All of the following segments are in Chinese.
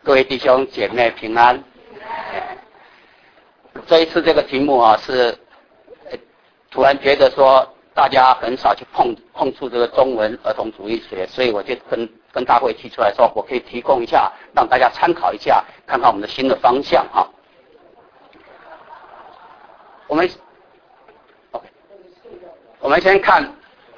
各位弟兄姐妹平安。这一次这个题目啊，是突然觉得说大家很少去碰触这个中文儿童主义学，所以我就跟大会提出来说，我可以提供一下，让大家参考一下，看看我们的新的方向哈。我们先看，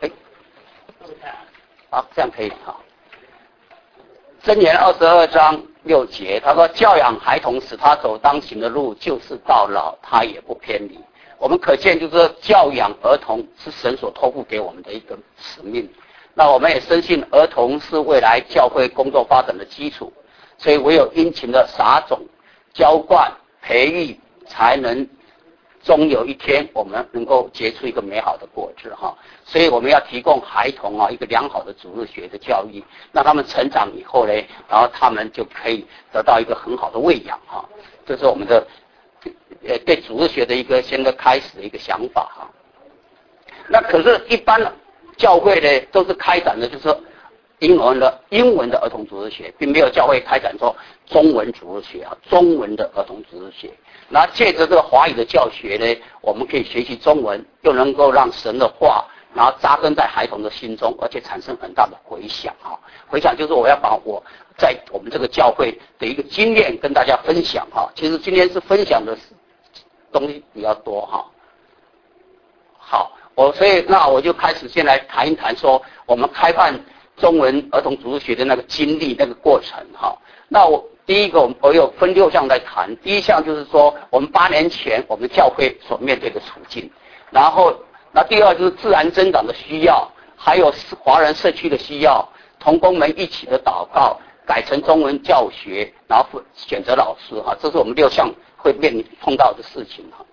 好，这样可以哈。箴言22章6节，他说：“教养孩童，使他走当行的路，就是到老，他也不偏离。”我们可见，就是说，教养儿童是神所托付给我们的一个使命。那我们也深信，儿童是未来教会工作发展的基础，所以唯有殷勤的撒种、浇灌、培育，才能终有一天我们能够结出一个美好的果子哈。所以我们要提供孩童啊一个良好的主日学的教育，让他们成长以后呢，然后他们就可以得到一个很好的喂养哈。这是我们的对主日学的一个先个开始的一个想法哈。那可是，一般教会呢都是开展的就是英文的儿童主日学，并没有教会开展说中文主日学啊，中文的儿童主日学。那借着这个华语的教学呢，我们可以学习中文，又能够让神的话，然后扎根在孩童的心中，而且产生很大的回响哈。回响就是我要把我在我们这个教会的一个经验跟大家分享哈。其实今天是分享的东西比较多哈。好，所以那我就开始先来谈一谈说我们开办中文儿童主日学的那个经历那个过程哈。那第一个我有分6项在谈，第一项就是说我们8年前我们教会所面对的处境，然后那第二就是自然增长的需要，还有华人社区的需要，同工们一起的祷告，改成中文教学，然后选择老师哈，这是我们6项会碰到的事情哈。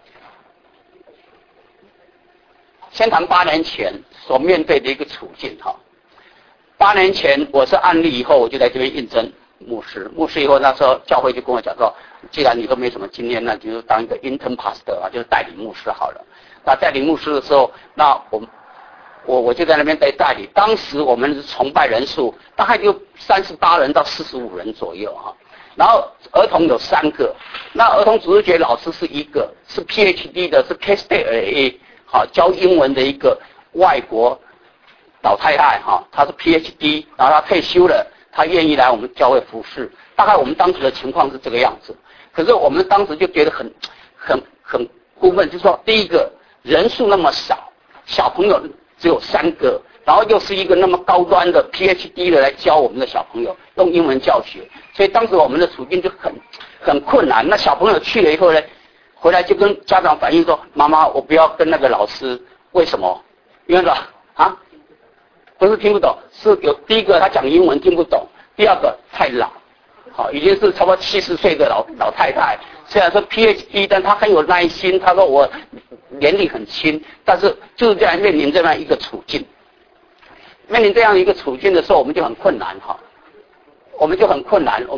先谈8年前所面对的一个处境哈。8年前我是案例以后，我就在这边应征牧师以后，那时候教会就跟我讲说，既然你都没什么经验，那你就当一个 intern pastor 啊，就是代理牧师好了。那代理牧师的时候，那我就在那边代理。当时我们崇拜人数大概就38人到45人左右哈。然后儿童有3个，那儿童主日学老师是1个，是 PhD 的，是 K-State 好教英文的一个外国老太太哈，她是 PhD， 然后她退休了。他愿意来我们教会服侍，大概我们当时的情况是这个样子。可是我们当时就觉得很过分，就是说，第一个人数那么少，小朋友只有3个，然后又是一个那么高端的 PhD 的来教我们的小朋友用英文教学，所以当时我们的处境就很困难。那小朋友去了以后呢，回来就跟家长反映说：“妈妈，我不要跟那个老师，为什么？因为说啊。”不是听不懂，是有第一个他讲英文听不懂，第二个太老，好，已经是差不多70岁的老太太。虽然说 PhD， 但他很有耐心。他说我年龄很轻，但是就是这样面临这样一个处境。面临这样一个处境的时候，我们就很困难哈，我们就很困难。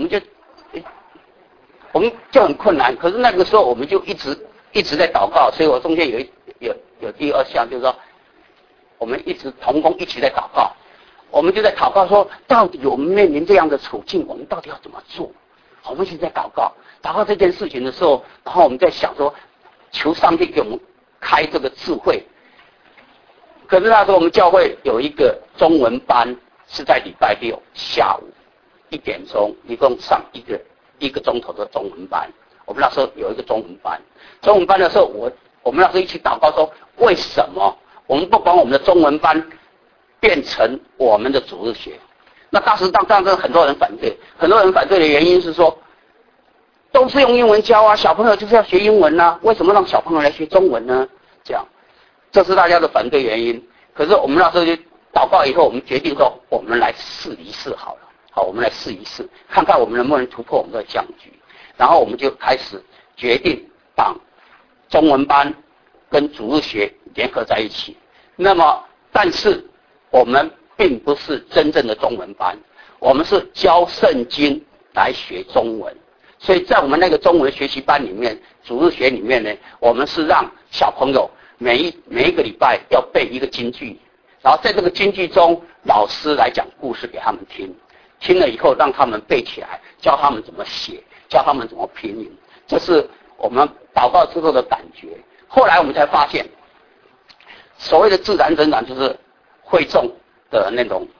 可是那个时候我们就一直在祷告，所以我中间有第2项，就是说。我们一直同工一起在祷告，我们就在祷告说，到底我们面临这样的处境，我们到底要怎么做？我们一直在祷告这件事情的时候，然后我们在想说，求上帝给我们开这个智慧。可是那时候我们教会有一个中文班，是在礼拜6下午1点钟，一共上一个钟头的中文班。我们那时候有一个中文班的时候，我们那时候一起祷告说，为什么我们不把我们的中文班变成我们的主日学？那当时很多人反对的原因是说，都是用英文教啊，小朋友就是要学英文啊，为什么让小朋友来学中文呢？这是大家的反对原因。可是我们那时候就祷告以后，我们决定说，我们来试一试好了。好，我们来试一试，看看我们能不能突破我们的僵局。然后我们就开始决定把中文班跟主日学联合在一起。那么，但是我们并不是真正的中文班，我们是教圣经来学中文。所以在我们那个中文学习班里面，主日学里面呢，我们是让小朋友每一个礼拜要背一个金句，然后在这个金句中，老师来讲故事给他们听。 听了以后让他们背起来，教他们怎么写，教他们怎么拼音，这是我们祷告之后的感觉。后来我们才发现，所谓的自然成长就是会众的那种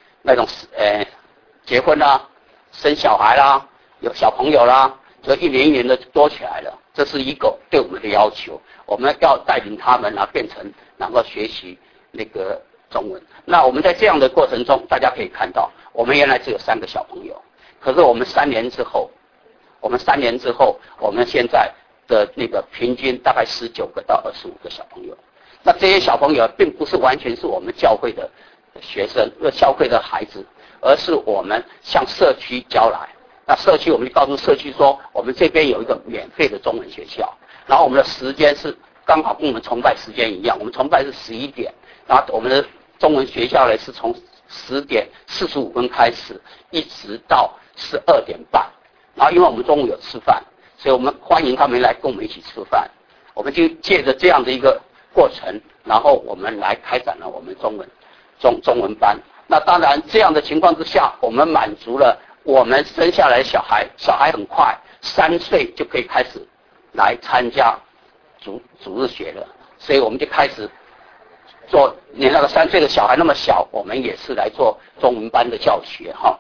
结婚啦、生小孩啦、有小朋友啦，就一年一年的多起来了。这是一个对我们的要求，我们要带领他们变成能够学习那个中文。那我们在这样的过程中，大家可以看到，我们原来只有3个小朋友，可是我们3年之后，我们现在的那个平均大概19个到25个小朋友。那这些小朋友并不是完全是我们教会的学生、教会的孩子，而是我们向社区交来。那社区我们就告诉社区说，我们这边有一个免费的中文学校，然后我们的时间是刚好跟我们崇拜时间一样，我们崇拜是11点，然后我们的中文学校呢是从10点45分开始，一直到12点半。然后因为我们中午有吃饭，所以我们欢迎他们来跟我们一起吃饭。我们就借着这样的一个过程，然后我们来开展了我们中文班。那当然这样的情况之下，我们满足了我们生下来的小孩很快3岁就可以开始来参加主日学了，所以我们就开始做，连那个3岁的小孩那么小，我们也是来做中文班的教学哈。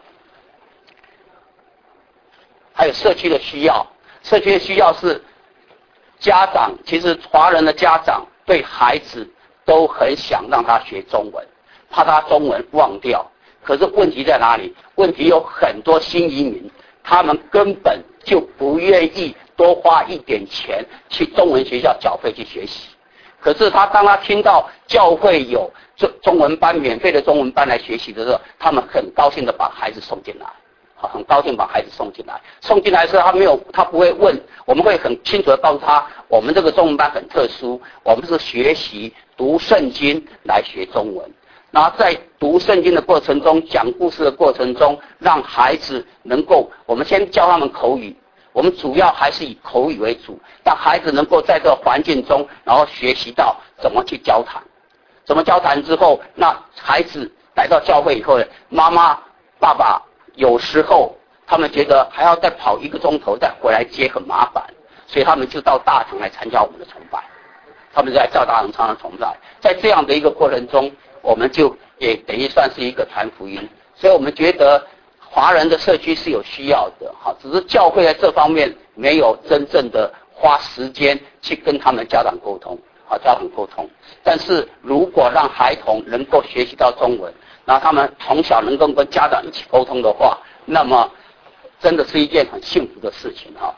还有社区的需要，社区的需要是家长，其实华人的家长对孩子都很想让他学中文，怕他中文忘掉。可是问题在哪里？问题有很多新移民，他们根本就不愿意多花一点钱去中文学校缴费去学习。可是当他听到教会有中文班，免费的中文班来学习的时候，他们很高兴的把孩子送进来。很高兴把孩子送进来。送进来的时候，他不会问，我们会很清楚的告诉他，我们这个中文班很特殊，我们是学习读圣经来学中文。然后在读圣经的过程中，讲故事的过程中，让孩子能够，我们先教他们口语，我们主要还是以口语为主，让孩子能够在这个环境中，然后学习到怎么去交谈。怎么交谈之后，那孩子来到教会以后，妈妈、爸爸有时候他们觉得还要再跑1个钟头再回来接很麻烦，所以他们就到大堂来参加我们的崇拜。他们在到大堂参加崇拜，在这样的一个过程中，我们就也等于算是一个传福音。所以我们觉得华人的社区是有需要的，只是教会在这方面没有真正的花时间去跟他们家长沟通，但是如果让孩童能够学习到中文，然后他们从小能够跟家长一起沟通的话，那么真的是一件很幸福的事情哈。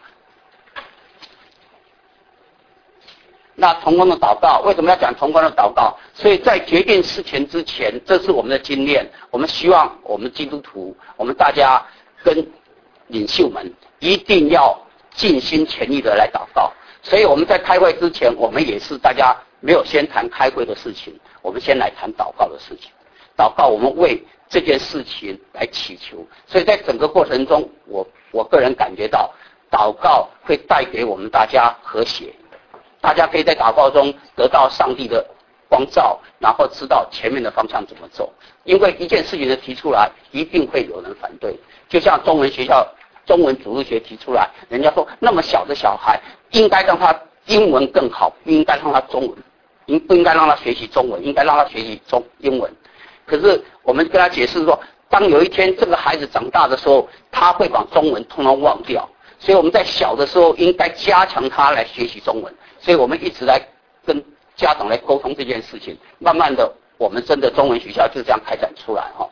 那同工的祷告，为什么要讲同工的祷告？所以在决定事情之前，这是我们的经验。我们希望我们基督徒，我们大家跟领袖们一定要尽心全意的来祷告。所以我们在开会之前，我们也是大家没有先谈开会的事情，我们先来谈祷告的事情。祷告，我们为这件事情来祈求。所以在整个过程中，我个人感觉到，祷告会带给我们大家和谐。大家可以在祷告中得到上帝的光照，然后知道前面的方向怎么走。因为一件事情的提出来，一定会有人反对。就像中文学校、中文主日学提出来，人家说那么小的小孩，应该让他英文更好，不应该让他中文，不应该让他学习中文，应该让他学习英文。可是我们跟他解释说，当有一天这个孩子长大的时候，他会把中文通通忘掉。所以我们在小的时候应该加强他来学习中文。所以我们一直来跟家长来沟通这件事情，慢慢的我们真的中文学校就这样开展出来哈。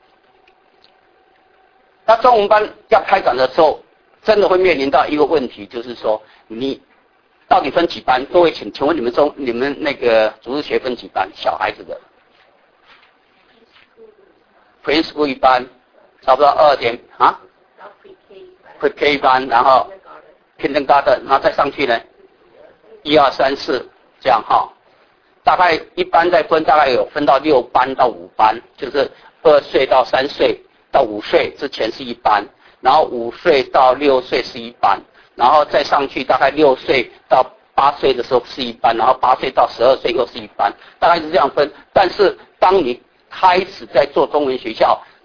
那中文班要开展的时候，真的会面临到一个问题，就是说你到底分几班？各位请问你们那个主日学分几班？小孩子的 preschool 一班，差不多2点啊 ，pre-K 一班，然后 kindergarten， 然后再上去呢，1、2、3、4这样哈，大概一般再分，大概有分到6班到5班，就是2岁到3岁到5岁之前是一班，然后5岁到6岁是一班，然后再上去大概6岁到8岁的时候是一班，然后8岁到12岁又是一班，大概是这样分。但是当你开始在做中文学校，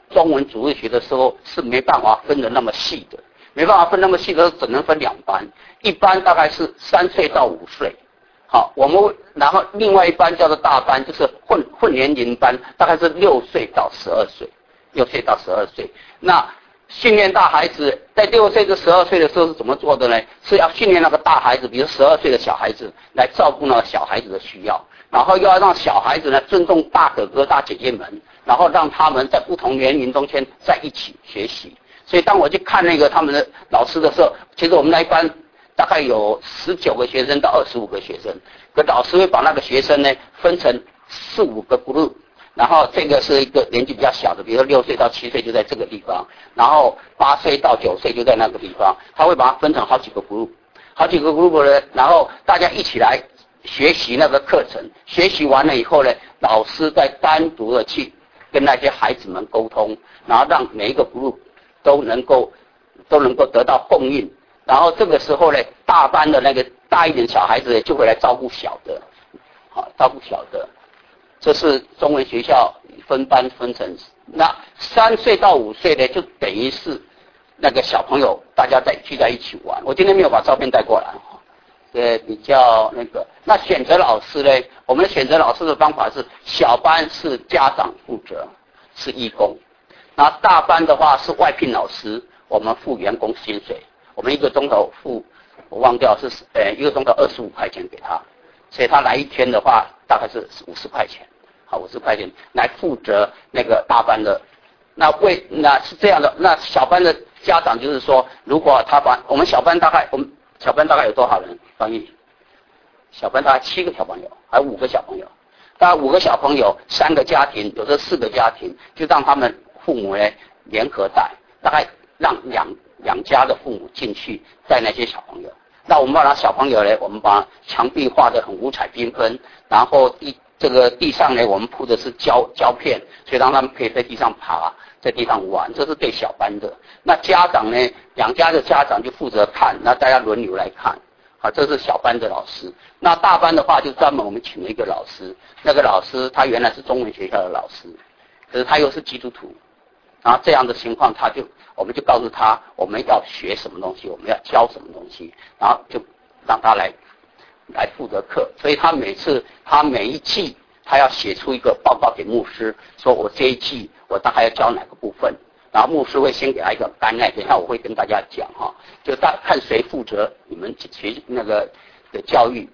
中文主日学的时候是没办法分得那么细的，没办法分那么细的，只能分2班，一班大概是3岁到5岁。好，我们然后另外一班叫做大班，就是混年龄班，大概是6岁到12岁，6岁到12岁。那训练大孩子在6岁至12岁的时候是怎么做的呢？是要训练那个大孩子，比如12岁的小孩子来照顾那个小孩子的需要，然后又要让小孩子呢尊重大哥哥大姐姐们，然后让他们在不同年龄中间在一起学习。所以当我去看那个他们的老师的时候，其实我们那一班大概有19个学生到25个学生，可老师会把那个学生呢分成4、5个 group， 然后这个是一个年纪比较小的，比如说6岁到7岁就在这个地方，然后8岁到9岁就在那个地方，他会把它分成好几个 group， 好几个 group 呢，然后大家一起来学习那个课程，学习完了以后呢，老师再单独的去跟那些孩子们沟通，然后让每一个 group 都能够得到供应。然后这个时候呢，大班的那个大一点小孩子呢就会来照顾小的，好，照顾小的。这是中文学校分班分成。那3岁到5岁呢，就等于是那个小朋友大家聚在一起玩。我今天没有把照片带过来，比较那个。那选择老师呢，我们选择老师的方法是小班是家长负责，是义工。那大班的话是外聘老师，我们付员工薪水。我们1个钟头付，我忘掉是1个钟头25块钱给他，所以他来1天的话大概是50块钱，好，50块钱来负责那个大班的。那是这样的，那小班的家长就是说，如果他把我们小班大概有多少人？翻译，小班大概7个小朋友，还有5个小朋友，大概5个小朋友，3个家庭，有的4个家庭，就让他们父母呢联合带，大概让两家的父母进去带那些小朋友。那我们把小朋友呢，我们把墙壁画得很五彩缤纷，然后这个地上呢，我们铺的是胶片，所以让他们可以在地上爬，在地上玩。这是对小班的。那家长呢，2家的家长就负责看，那大家轮流来看。好，这是小班的老师。那大班的话，就专门我们请了一个老师，那个老师他原来是中文学校的老师，可是他又是基督徒。然后这样的情况，我们就告诉他我们要学什么东西，我们要教什么东西，然后就让他来负责课。所以他每一季他要写出一个报告给牧师，说我这一季我大概要教哪个部分，然后牧师会先给他一个单案，等一下我会跟大家讲哈，就看谁负责你们学那个的教育。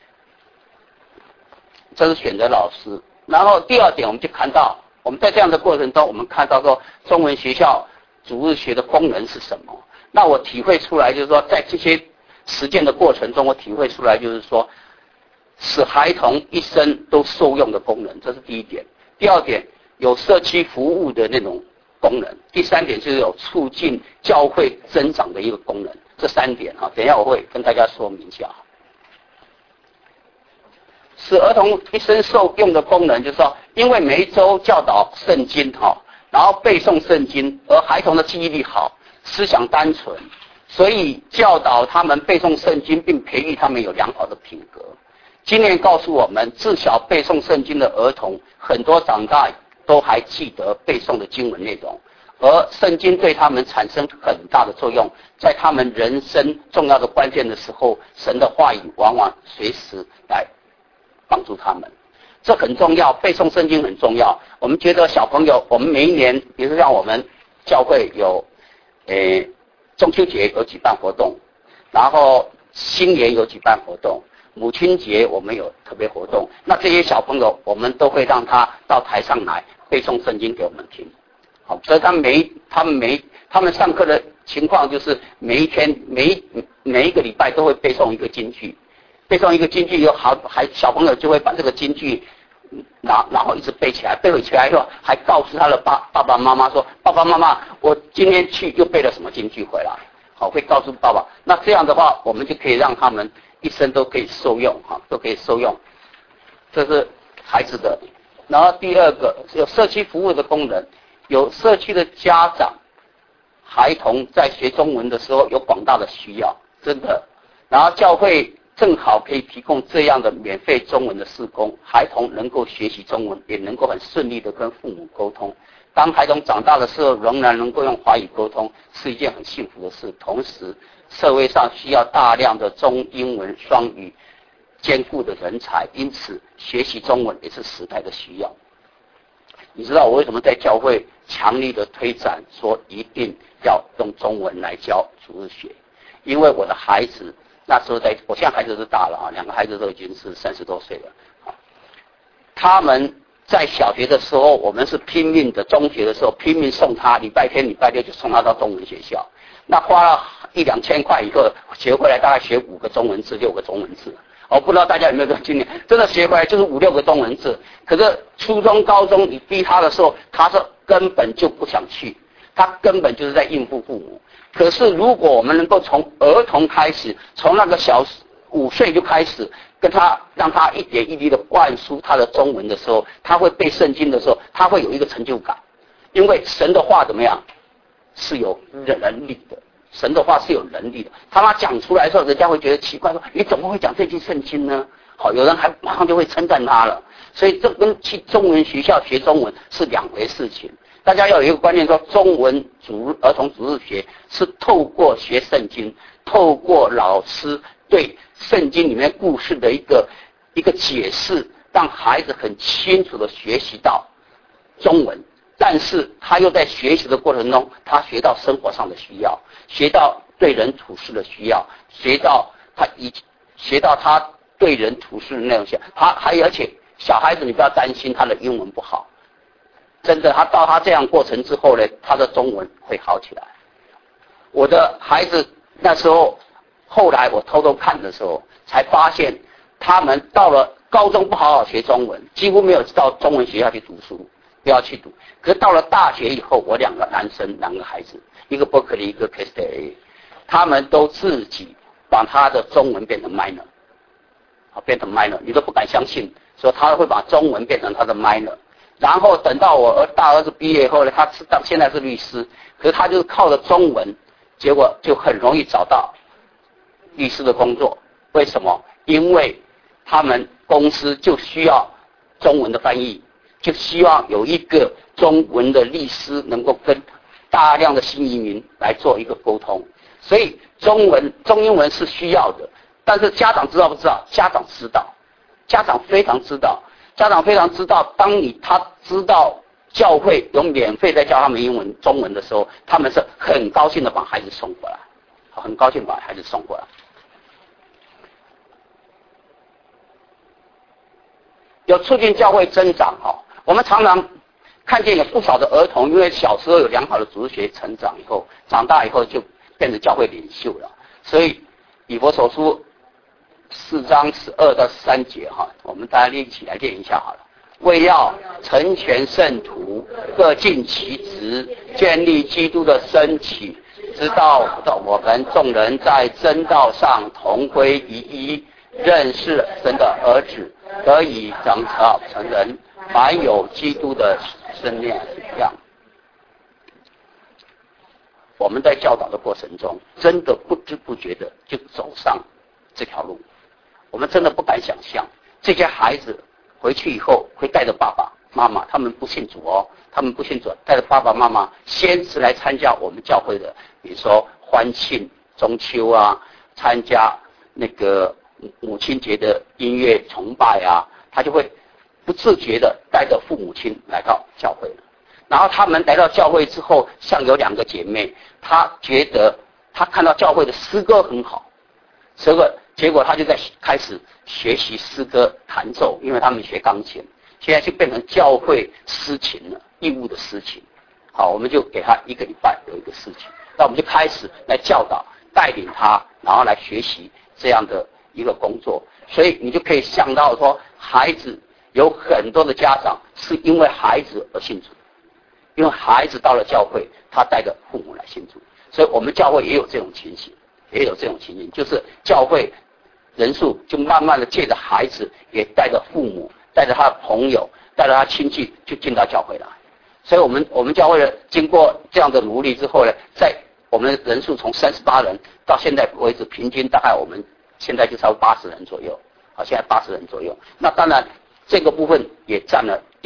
这是选择老师。然后第2点，我们就看到我们在这样的过程中，我们看到说中文学校主日学的功能是什么。那我体会出来就是说，在这些实践的过程中，我体会出来就是说，使孩童一生都受用的功能，这是第1点。第2点，有社区服务的那种功能。第3点就是有促进教会增长的一个功能。这3点啊，等一下我会跟大家说明一下。使儿童一生受用的功能，就是说，因为每一周教导圣经然后背诵圣经，而孩童的记忆力好，思想单纯，所以教导他们背诵圣经，并培育他们有良好的品格。经验告诉我们，自小背诵圣经的儿童，很多长大都还记得背诵的经文内容，而圣经对他们产生很大的作用，在他们人生重要的关键的时候，神的话语往往随时来帮助他们。这很重要，背诵圣经很重要。我们觉得小朋友，我们每一年，比如说像我们教会有中秋节有举办活动，然后新年有举办活动，母亲节我们有特别活动。那这些小朋友，我们都会让他到台上来背诵圣经给我们听。好，所以他们上课的情况就是每一天每一个礼拜都会背诵一个金句。背诵一个金句以后，小朋友就会把这个金句，然后一直背起来，背起来以后还告诉他的爸爸妈妈说：“爸爸妈妈，我今天去又背了什么金句回来。”好，会告诉爸爸。那这样的话，我们就可以让他们一生都可以受用，都可以受用。这是孩子的。然后第2个有社区服务的功能，有社区的家长，孩童在学中文的时候有广大的需要，真的。然后教会正好可以提供这样的免费中文的事工，孩童能够学习中文，也能够很顺利的跟父母沟通。 当孩童长大的时候，仍然能够用华语沟通，是一件很幸福的事。同时，社会上需要大量的中英文双语兼顾的人才，因此学习中文也是时代的需要。你知道我为什么在教会强力的推展，说一定要用中文来教主日学？因为我的孩子那时候我现在孩子是大了啊，2个孩子都已经是30多岁了。他们在小学的时候，我们是拼命的；中学的时候拼命送他，礼拜天、礼拜六就送他到中文学校。那花了1-2千块以后，学回来大概学5个中文字、6个中文字。不知道大家有没有这个经验？真的学回来就是5-6个中文字。可是初中、高中你逼他的时候，他是根本就不想去，他根本就是在应付父母。可是如果我们能够从儿童开始，从那个小5岁就开始跟他，让他一点一滴的灌输他的中文的时候，他会背圣经的时候，他会有一个成就感。因为神的话怎么样？是有能力的。神的话是有能力的，他讲出来的时候，人家会觉得奇怪，说你怎么会讲这句圣经呢？有人还马上就会称赞他了。所以这跟去中文学校学中文是2回事情。大家要有一个观念，说中文儿童主日学是透过学圣经，透过老师对圣经里面故事的一个解释，让孩子很清楚的学习到中文。但是他又在学习的过程中，他学到生活上的需要，学到对人处事的需要，学到他对人处事的那种需要。而且小孩子你不要担心他的英文不好，真的，他这样过程之后呢，他的中文会好起来。我的孩子那时候，后来我偷偷看的时候，才发现他们到了高中不好好学中文，几乎没有到中文学校去读书。不要去读。可是到了大学以后，我2个男生，2个孩子，一个 Berkeley， 一个 K-State， 他们都自己把他的中文变成 minor， 变成 minor， 你都不敢相信，说他会把中文变成他的 minor。然后等到我大儿子毕业以后呢，他现在是律师，可是他就是靠着中文，结果就很容易找到律师的工作。为什么？因为他们公司就需要中文的翻译。就希望有一个中文的律师能够跟大量的新移民来做一个沟通，所以中英文是需要的。但是家长知道不知道？家长知道，家长非常知道，家长非常知道。他知道教会有免费在教他们中文的时候，他们是很高兴的把孩子送过来，很高兴把孩子送过来。有促进教会增长我们常常看见有不少的儿童，因为小时候有良好的主日学成长以后，长大以后就变成教会领袖了。所以以弗所书4章12到13节我们大家一起来念一下好了。为要成全圣徒，各尽其职，建立基督的身体，直到我们众人在真道上同归于一，认识神的儿子，得以长成人，凡有基督的身量一样。我们在教导的过程中，真的不知不觉的就走上这条路。我们真的不敢想象，这些孩子回去以后会带着爸爸妈妈，他们不信主他们不信主，带着爸爸妈妈先是来参加我们教会的，比如说欢庆中秋参加那个母亲节的音乐崇拜他就会不自觉的带着父母亲来到教会了。然后他们来到教会之后，像有2个姐妹，她觉得她看到教会的诗歌很好，结果她就在开始学习诗歌弹奏，因为他们学钢琴，现在就变成教会诗琴了，义务的诗琴。好，我们就给她1个礼拜有一个诗琴，那我们就开始来教导，带领她，然后来学习这样的一个工作。所以你就可以想到说，孩子有很多的家长是因为孩子而信主，因为孩子到了教会，他带着父母来信主。所以我们教会也有这种情形，就是教会人数就慢慢的借着孩子，也带着父母，带着他的朋友，带着他亲戚，就进到教会来。所以我们教会的经过这样的努力之后呢，在我们人数从38人到现在为止，平均大概我们现在就超过80人左右，现在80人左右。那当然这个部分也占了一个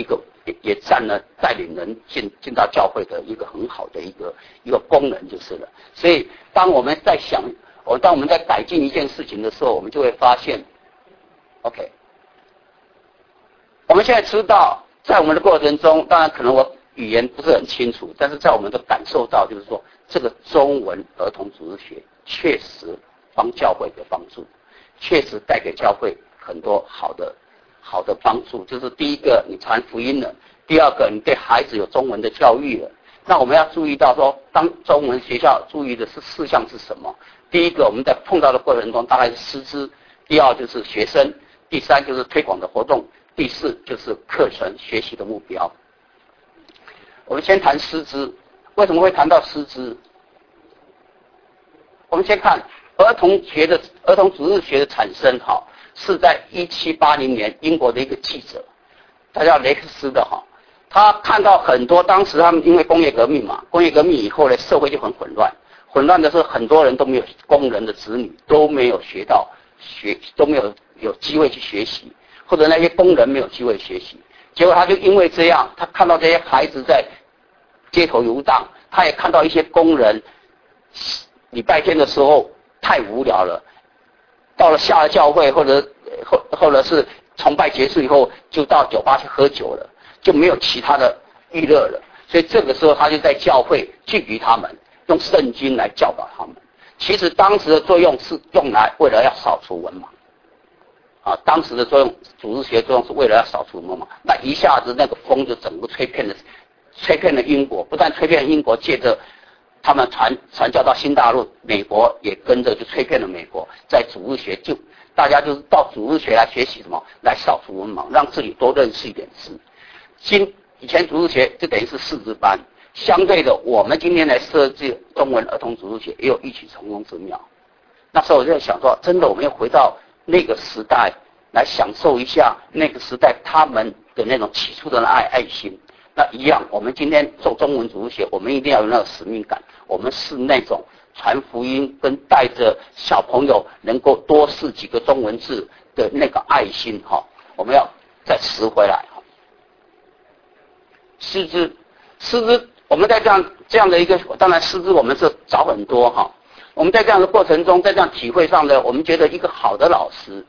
也占了带领人进到教会的一个很好的一个功能就是了。所以当我们在改进一件事情的时候，我们就会发现 ，OK， 我们现在知道，在我们的过程中，当然可能我语言不是很清楚，但是在我们的感受到，就是说这个中文儿童组织学确实帮教会有帮助，确实带给教会很多好的帮助。就是第一个，你传福音了；第二个，你对孩子有中文的教育了。那我们要注意到说，当中文学校注意的是事项是什么？第一个，我们在碰到的过程中，大概是师资；第二就是学生；第三就是推广的活动；第四就是课程学习的目标。我们先谈师资，为什么会谈到师资？我们先看儿童组织学的产生，是在1780年英国的一个记者，他叫雷克斯的他看到很多当时他们因为工业革命嘛，工业革命以后呢，社会就很混乱的是很多人都没有工人的子女都没有都没有机会去学习，或者那些工人没有机会学习。结果他就因为这样，他看到这些孩子在街头游荡，他也看到一些工人礼拜天的时候太无聊了，到了下了教会或者是崇拜结束以后就到酒吧去喝酒了，就没有其他的娱乐了。所以这个时候他就在教会聚集他们，用圣经来教导他们。其实当时的作用是用来为了要扫除文盲当时的作用，组织学作用是为了要扫除文盲。那一下子那个风就整个吹遍了英国，不但吹遍英国，借着他们传教到新大陆，美国也跟着就吹遍了美国。在组织学大家就是到组织学来学习什么，来扫除文盲，让自己多认识一点字。以前组织学就等于是师资班，相对的，我们今天来设计中文儿童组织学也有异曲同工之妙。那时候我就在想说，真的我们要回到那个时代来享受一下那个时代他们的那种起初的爱心。那一样，我们今天做中文组织学，我们一定要有那个使命感，我们是那种传福音跟带着小朋友能够多识几个中文字的那个爱心我们要再拾回来师资，我们在这样的一个，当然师资我们是找很多我们在这样的过程中，在这样体会上呢，我们觉得一个好的老师，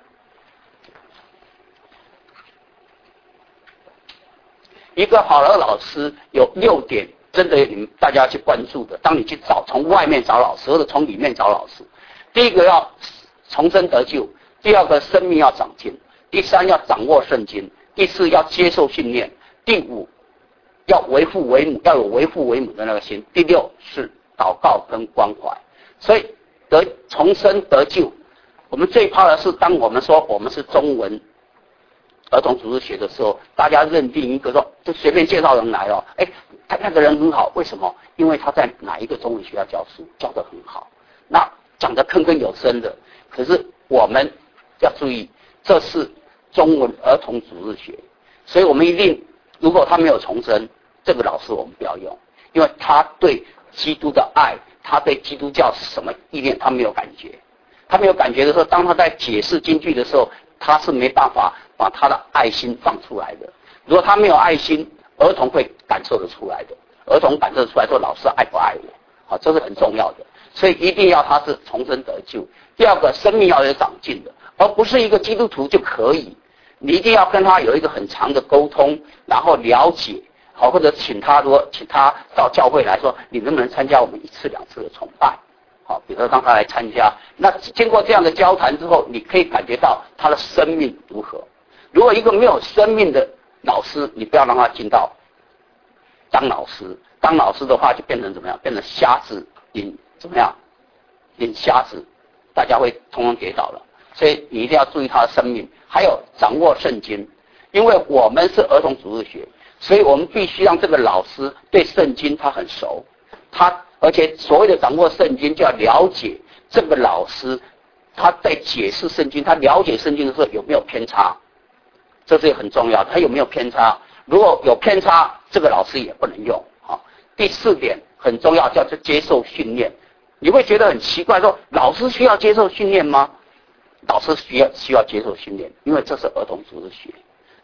有6点，真的你们大家去关注的。当你去从外面找老师，或者从里面找老师，第一个要重生得救，第二个生命要长进，第三要掌握圣经，第四要接受训练，第五要为父为母，要有为父为母的那个心，第六是祷告跟关怀。所以重生得救，我们最怕的是当我们说我们是中文儿童组织学的时候，大家认定一个说就随便介绍人来他那个人很好，为什么？因为他在哪一个中文学校教书，教得很好，那讲得铿铿有声的。可是我们要注意，这是中文儿童组织学，所以我们一定，如果他没有重生，这个老师我们不要用，因为他对基督的爱，他对基督教是什么意念，他没有感觉。他没有感觉的时候，当他在解释经句的时候，他是没办法把他的爱心放出来的。如果他没有爱心，儿童会感受得出来的。儿童感受得出来说老师爱不爱我，这是很重要的。所以一定要他是重生得救。第二个，生命要有长进的，而不是一个基督徒就可以。你一定要跟他有一个很长的沟通，然后了解，或者请他到教会来说，你能不能参加我们1次2次的崇拜？比如说让他来参加。那经过这样的交谈之后，你可以感觉到他的生命如何。如果一个没有生命的老师，你不要让他进到当老师。当老师的话就变成怎么样？变成瞎子引瞎子，大家会通通跌倒了。所以你一定要注意他的生命，还有掌握圣经。因为我们是儿童组织学，所以我们必须让这个老师对圣经他很熟，而且所谓的掌握圣经，就要了解这个老师他在解释圣经，他了解圣经的时候有没有偏差，这是很重要的。他有没有偏差？如果有偏差，这个老师也不能用。第4点很重要，叫做接受训练。你会觉得很奇怪，说老师需要接受训练吗？老师需要接受训练，因为这是儿童组织学。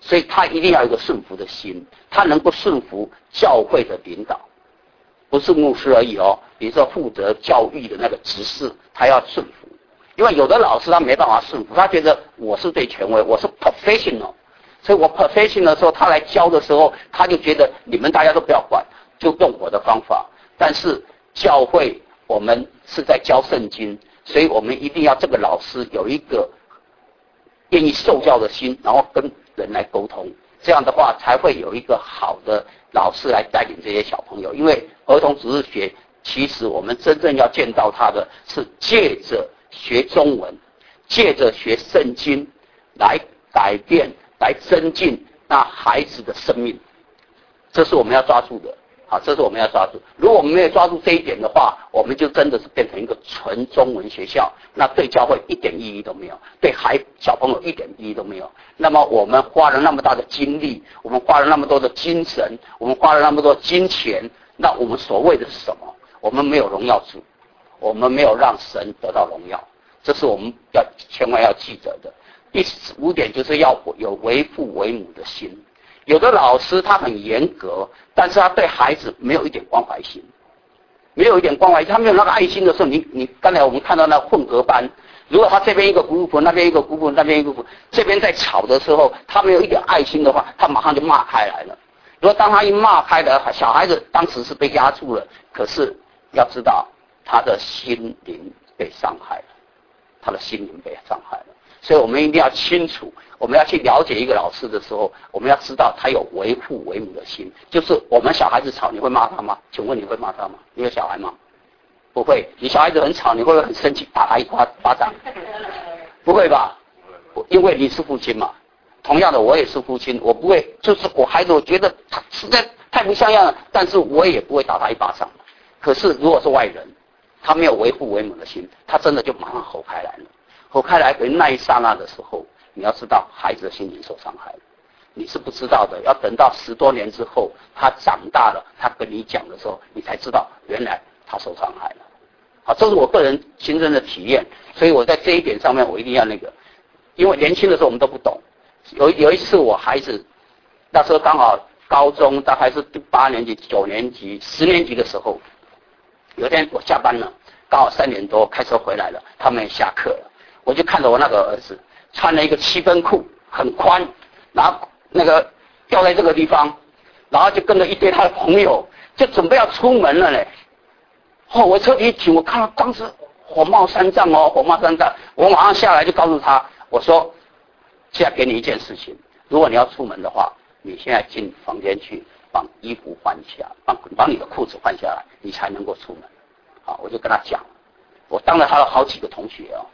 所以他一定要有一个顺服的心，他能够顺服教会的领导，不是牧师而已哦。比如说负责教育的那个执事，他要顺服。因为有的老师他没办法顺服，他觉得我是最权威，我是 professional， 所以我 professional 的时候，他来教的时候，他就觉得你们大家都不要管，就用我的方法。但是教会我们是在教圣经，所以我们一定要这个老师有一个愿意受教的心，然后跟人来沟通，这样的话才会有一个好的老师来带领这些小朋友。因为儿童主日学，其实我们真正要见到他的是借着学中文，借着学圣经来改变，来增进那孩子的生命，这是我们要抓住的。好，这是我们要抓住。如果我们没有抓住这一点的话，我们就真的是变成一个纯中文学校，那对教会一点意义都没有，对小朋友一点意义都没有。那么我们花了那么大的精力，我们花了那么多的精神，我们花了那么多金钱，那我们所谓的是什么？我们没有荣耀主，我们没有让神得到荣耀，这是我们千万要记得的。第5点就是要有为父为母的心。有的老师他很严格，但是他对孩子没有一点关怀心，没有一点关怀心，他没有那个爱心的时候，你刚才我们看到那混合班，如果他这边一个姑父，那边一个姑父，那边一个姑父，这边在吵的时候，他没有一点爱心的话，他马上就骂开来了。如果当他一骂开了，小孩子当时是被压住了，可是要知道他的心灵被伤害了，他的心灵被伤害了。所以我们一定要清楚，我们要去了解一个老师的时候，我们要知道他有为父为母的心。就是我们小孩子吵，你会骂他吗？请问你会骂他吗？你有小孩吗？不会。你小孩子很吵，你会不会很生气，打他一巴掌？不会吧？因为你是父亲嘛。同样的，我也是父亲，我不会，就是我孩子，我觉得他实在太不像样了，但是我也不会打他一巴掌。可是如果是外人，他没有为父为母的心，他真的就马上吼开来了。吼开来，可能那一刹那的时候，你要知道孩子的心灵受伤害了，你是不知道的。要等到10多年之后，他长大了，他跟你讲的时候，你才知道原来他受伤害了。好，这是我个人亲身的体验，所以我在这一点上面我一定要那个，因为年轻的时候我们都不懂。有一次我孩子那时候刚好高中大概是8年级、9年级、10年级的时候，有一天我下班了，刚好3点多开车回来了，他们也下课了。我就看着我那个儿子穿了一个7分裤，很宽，然后那个掉在这个地方，然后就跟着一堆他的朋友，就准备要出门了嘞。我车底一停，我看到当时火冒三丈哦，火冒三丈。我马上下来就告诉他，我说：现在给你一件事情，如果你要出门的话，你现在进房间去，把衣服换下，把你的裤子换下来，你才能够出门。好，我就跟他讲，我当了他的好几个同学哦。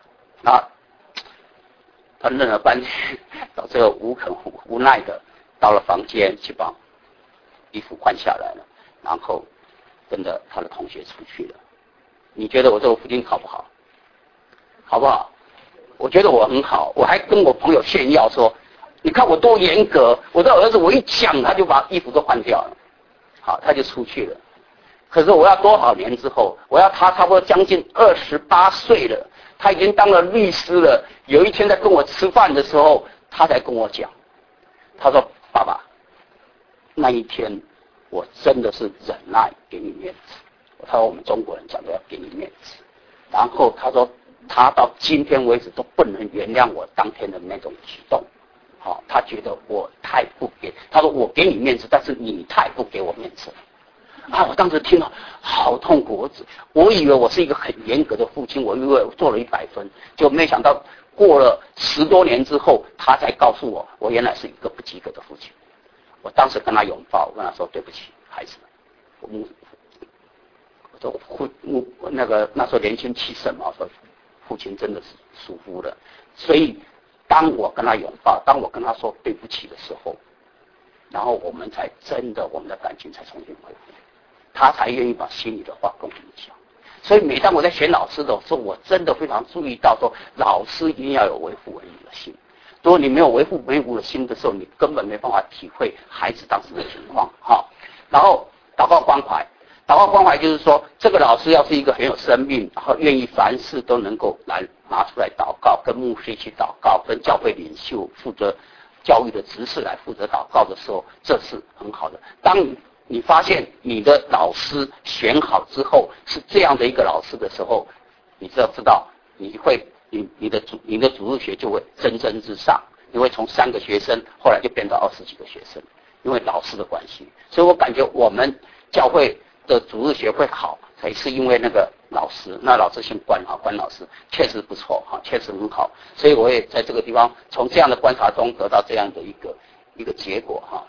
他愣了半天，到最后无奈的到了房间去把衣服换下来了，然后跟着他的同学出去了。你觉得我这个父亲好不好？好不好？我觉得我很好，我还跟我朋友炫耀说，你看我多严格，我的儿子我一讲他就把衣服都换掉了。好，他就出去了。可是我要多少年之后，我要他差不多将近28岁了，他已经当了律师了。有一天在跟我吃饭的时候，他才跟我讲，他说：爸爸，那一天我真的是忍耐给你面子。他说我们中国人讲的要给你面子。然后他说他到今天为止都不能原谅我当天的那种举动。好，他觉得我太不给，他说我给你面子，但是你太不给我面子了。我当时听了好痛苦，我以为我是一个很严格的父亲，我以为我做了100分，就没想到过了10多年之后，他才告诉我，我原来是一个不及格的父亲。我当时跟他拥抱，我跟他说对不起，孩子，我说那时候年轻气盛嘛，我说父亲真的是疏忽了。所以当我跟他拥抱，当我跟他说对不起的时候，然后我们才真的我们的感情才重新恢复，他才愿意把心里的话跟我们讲。所以每当我在选老师的时候，我真的非常注意到说，老师一定要有为父为母的心。如果你没有为父为母的心的时候，你根本没办法体会孩子当时的情况。好，然后祷告关怀，祷告关怀就是说，这个老师要是一个很有生命，然后愿意凡事都能够来拿出来祷告，跟牧师一起祷告，跟教会领袖负责教育的执事来负责祷告的时候，这是很好的。当你发现你的老师选好之后是这样的一个老师的时候，你就要知道你的主日学就会蒸蒸日上，你会从3个学生后来就变到20几个学生，因为老师的关系。所以我感觉我们教会的主日学会好，才是因为那个老师，那老师姓关哈，关老师确实不错哈，确实很好。所以我也在这个地方从这样的观察中得到这样的一个结果哈。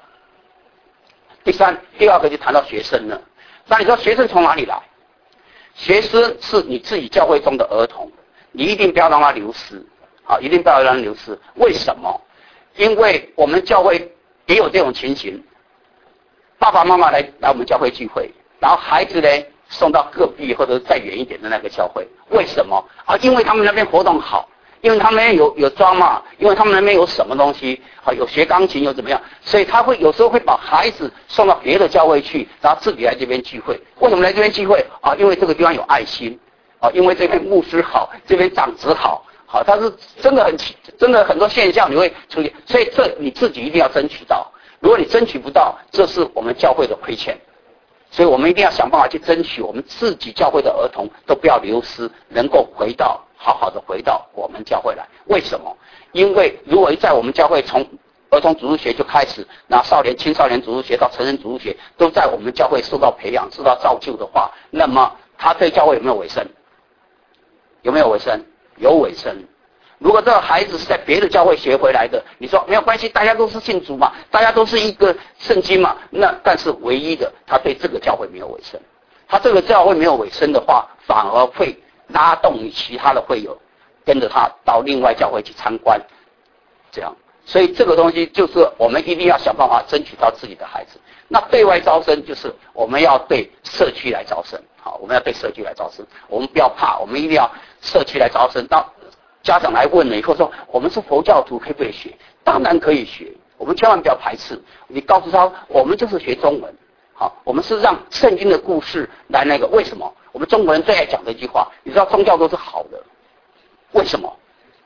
第二个就谈到学生了。那你说学生从哪里来？学生是你自己教会中的儿童，你一定不要让他流失，好，一定不要让他流失。为什么？因为我们教会也有这种情形，爸爸妈妈来我们教会聚会，然后孩子呢送到隔壁或者再远一点的那个教会，为什么？因为他们那边活动好，因为他们有装嘛，因为他们那边有什么东西，有学钢琴，有怎么样，所以他会有时候会把孩子送到别的教会去，然后自己来这边聚会。为什么来这边聚会？因为这个地方有爱心，因为这边牧师好，这边长子好，他是真的很多现象你会出现，所以这你自己一定要争取到。如果你争取不到，这是我们教会的亏欠。所以我们一定要想办法去争取我们自己教会的儿童都不要流失，能够好好的回到我们教会来。为什么？因为如果在我们教会从儿童主日学就开始，那青少年主日学到成人主日学都在我们教会受到培养、受到造就的话，那么他对教会有没有委身？有没有委身？有委身。如果这个孩子是在别的教会学回来的，你说没有关系，大家都是信主嘛，大家都是一个圣经嘛，但是唯一的他对这个教会没有委身，他这个教会没有委身的话，反而会拉动其他的会友跟着他到另外教会去参观，这样。所以这个东西就是我们一定要想办法争取到自己的孩子。那对外招生就是我们要对社区来招生，好，我们要对社区来招生，我们不要怕，我们一定要社区来招生。到家长来问了以后说，我们是佛教徒，可不可以学？当然可以学，我们千万不要排斥。你告诉他，我们就是学中文，好，我们是让圣经的故事来为什么？我们中国人最爱讲的一句话，你知道宗教都是好的，为什么？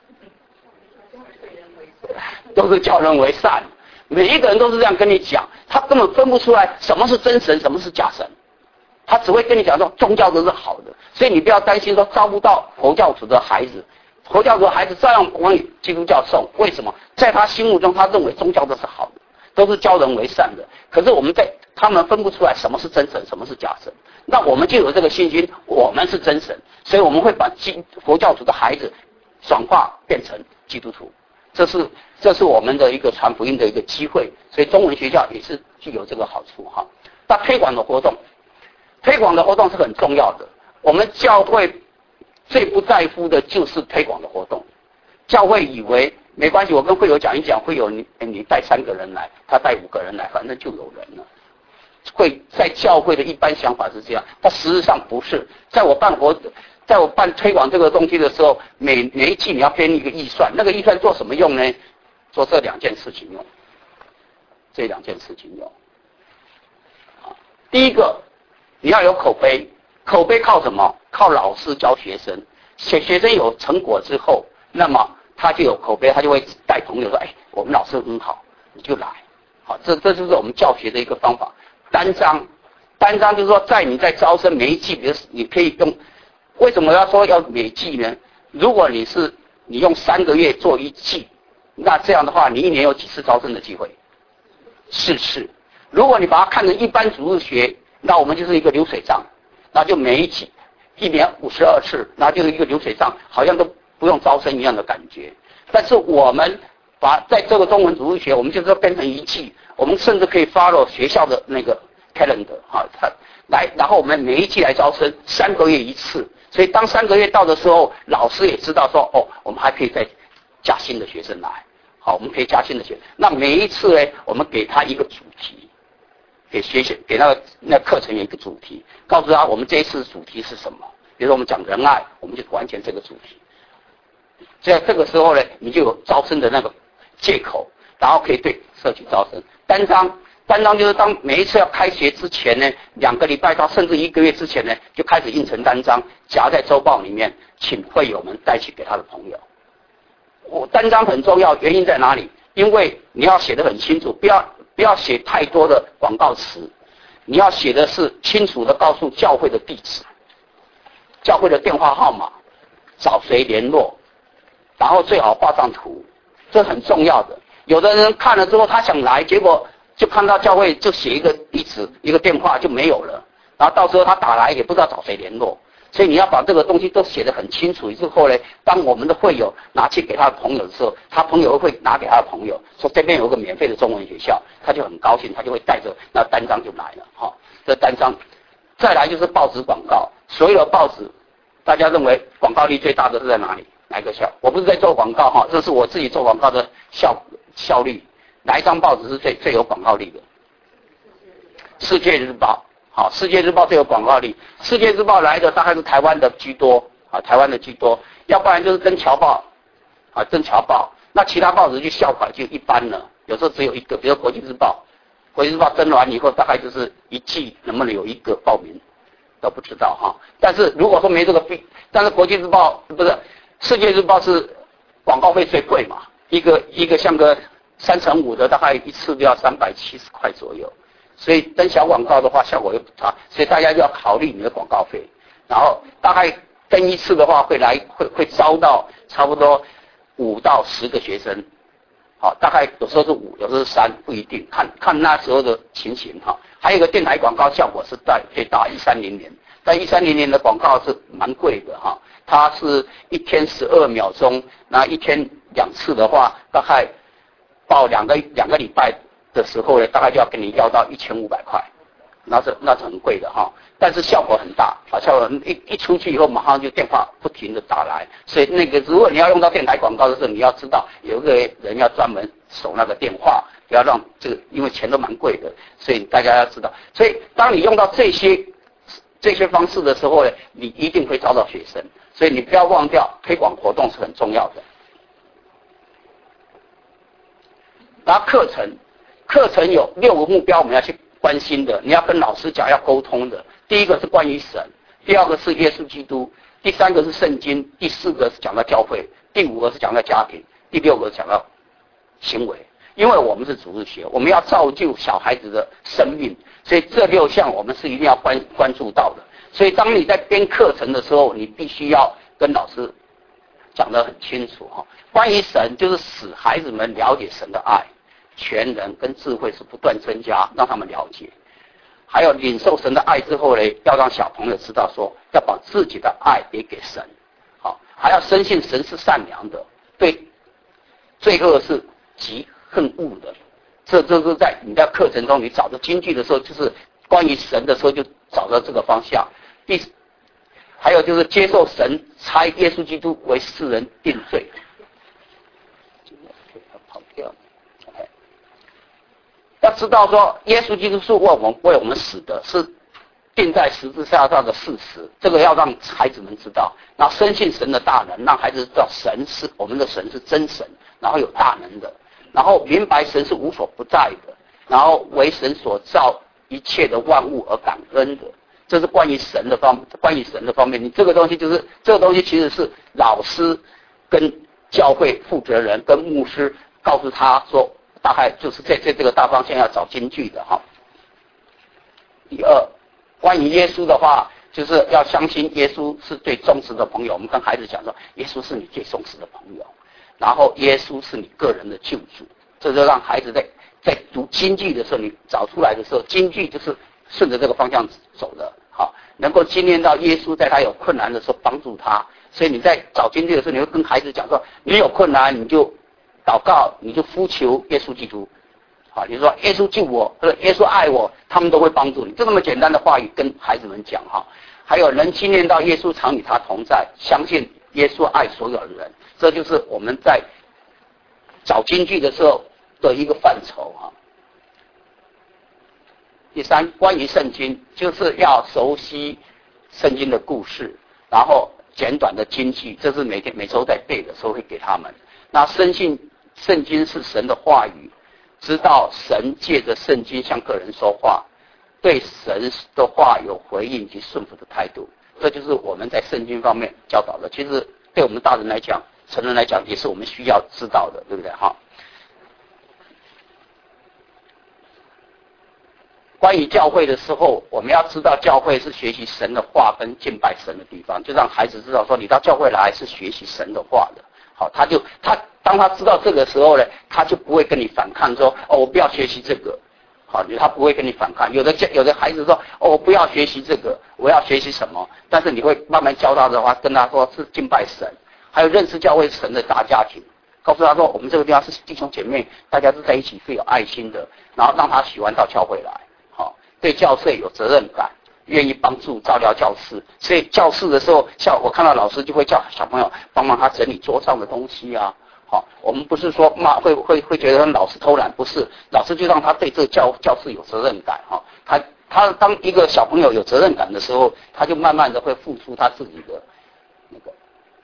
都是教人为善，每一个人都是这样跟你讲，他根本分不出来什么是真神，什么是假神，他只会跟你讲说宗教都是好的，所以你不要担心说招不到佛教徒的孩子。佛教徒的孩子照样往基督教送，为什么？在他心目中，他认为宗教都是好的，都是教人为善的。可是他们分不出来什么是真神，什么是假神。那我们就有这个信心，我们是真神，所以我们会把佛教徒的孩子转化变成基督徒。这是我们的一个传福音的一个机会，所以中文学校也是具有这个好处哈。那推广的活动是很重要的。我们教会最不在乎的就是推广的活动。教会以为没关系，我跟会友讲一讲，会友你带3个人来，他带5个人来，反正就有人了。会在教会的一般想法是这样，但实际上不是。在我办推广这个东西的时候，每一季你要编一个预算，那个预算做什么用呢？做这2件事情用。这2件事情用。第一个，你要有口碑。口碑靠什么？靠老师教学生。学生有成果之后，那么他就有口碑，他就会带朋友说：“我们老师很好，你就来。”好，这就是我们教学的一个方法。单张就是说，你在招生每一季，比如你可以用。为什么要说要每季呢？如果你用3个月做1季，那这样的话，你1年有几次招生的机会？4次。如果你把它看成一般主日学，那我们就是一个流水账。那就每一季1年52次，那就是一个流水账，好像都不用招生一样的感觉。但是我们在这个中文主日学，我们就是变成1季，我们甚至可以 follow 学校的那个 calendar 然后我们每一季来招生，3个月1次。所以当3个月到的时候，老师也知道说，我们还可以再加新的学生来，好，我们可以加新的学生。那每一次呢，我们给他一个主题。给那课程有一个主题，告诉他我们这一次的主题是什么。比如说我们讲仁爱，我们就完全这个主题。在这个时候呢，你就有招生的那个借口，然后可以对社区招生。单张就是当每一次要开学之前呢，2个礼拜到甚至1个月之前呢，就开始印成单张，夹在周报里面，请会友们带去给他的朋友。单张很重要，原因在哪里？ 因为你要写得很清楚，不要写太多的广告词，你要写的是清楚的告诉教会的地址、教会的电话号码，找谁联络，然后最好画上图，这很重要的。有的人看了之后他想来，结果就看到教会就写一个地址、一个电话就没有了，然后到时候他打来也不知道找谁联络。所以你要把这个东西都写得很清楚，之后呢，当我们的会友拿去给他的朋友的时候，他朋友会拿给他的朋友，说这边有个免费的中文学校，他就很高兴，他就会带着那单张就来了，这单张。再来就是报纸广告，所有的报纸，大家认为广告力最大的是在哪里？哪一个效？我不是在做广告这是我自己做广告的效率。哪一张报纸是最有广告力的？世界日报。好，世界日报最有广告力。世界日报来的大概是台湾的居多，台湾的居多，要不然就是登侨报，登侨报。那其他报纸就效果就一般了，有时候只有一个，比如国际日报，国际日报登完以后，大概就是一季能不能有一个报名都不知道但是如果说没这个费，但是国际日报不是世界日报是广告费最贵嘛，一个像个3×5的，大概一次就要370块左右。所以登小广告的话效果又不差，所以大家就要考虑你的广告费。然后大概登一次的话会招到差不多5到10个学生，大概有时候是5，有时候是3，不一定，看那时候的情形还有一个电台广告效果是最大130年，但130年的广告是蛮贵的它是1天12秒钟，那1天2次的话，大概报两个礼拜的时候呢，大概就要跟你要到1500块，那是很贵的但是效果很大效果一出去以后马上就电话不停的打来，所以那个如果你要用到电台广告的时候，你要知道有一个人要专门守那个电话，不要让这个，因为钱都蛮贵的，所以大家要知道。所以当你用到这些方式的时候呢，你一定会招到学生，所以你不要忘掉推广活动是很重要的。然后课程有6个目标我们要去关心的，你要跟老师讲，要沟通的。第一个是关于神，第二个是耶稣基督，第3个是圣经，第4个是讲到教会，第5个是讲到家庭，第6个讲到行为。因为我们是主日学，我们要造就小孩子的生命，所以这6项我们是一定要关注到的。所以当你在编课程的时候，你必须要跟老师讲得很清楚关于神，就是使孩子们了解神的爱、全能跟智慧是不断增加，让他们了解。还有领受神的爱之后呢，要让小朋友知道说，要把自己的爱也给神。还要深信神是善良的，对罪恶是极恨恶的。这是在你在课程中你找到金句的时候，就是关于神的时候就找到这个方向。还有就是接受神差耶稣基督为世人定罪。跑掉。要知道说，耶稣基督是为我们死的，是钉在十字架上的事实，这个要让孩子们知道。然后深信神的大能，让孩子知道神是我们的神是真神，然后有大能的，然后明白神是无所不在的，然后为神所造一切的万物而感恩的。这是关于神的方面。你这个东西其实是老师跟教会负责人跟牧师告诉他说，大概就是在这个大方向要找金句的第2，关于耶稣的话，就是要相信耶稣是最忠实的朋友。我们跟孩子讲说，耶稣是你最忠实的朋友，然后耶稣是你个人的救主。这就让孩子在读金句的时候，你找出来的时候，金句就是顺着这个方向走的，能够纪念到耶稣在他有困难的时候帮助他。所以你在找金句的时候，你会跟孩子讲说，你有困难你就祷告，你就呼求耶稣基督。你说耶稣救我，或者耶稣爱我，他们都会帮助你。就这么简单的话语跟孩子们讲还有能纪念到耶稣常与他同在，相信耶稣爱所有的人，这就是我们在找金句的时候的一个范畴第3，关于圣经，就是要熟悉圣经的故事，然后简短的金句，这是每周在背的时候会给他们。那深信圣经是神的话语，知道神借着圣经向个人说话，对神的话有回应及顺服的态度，这就是我们在圣经方面教导的。其实对我们大人来讲、成人来讲，也是我们需要知道的，对不对关于教会的时候，我们要知道教会是学习神的话跟敬拜神的地方，就让孩子知道说，你到教会来是学习神的话的。好，当他知道这个时候呢，他就不会跟你反抗说，哦，我不要学习这个。好，他不会跟你反抗。有的孩子说，哦，我不要学习这个，我要学习什么？但是你会慢慢教他的话，跟他说是敬拜神，还有认识教会神的大家庭。告诉他说，我们这个地方是弟兄姐妹，大家都在一起，是有爱心的，然后让他喜欢到教会来。好，对教会有责任感，愿意帮助照料教室。所以教室的时候，像我看到老师就会叫小朋友帮忙他整理桌上的东西啊。好，我们不是说会觉得老师偷懒，不是，老师就让他对这个教室有责任感。哈，他当一个小朋友有责任感的时候，他就慢慢的会付出他自己的那个。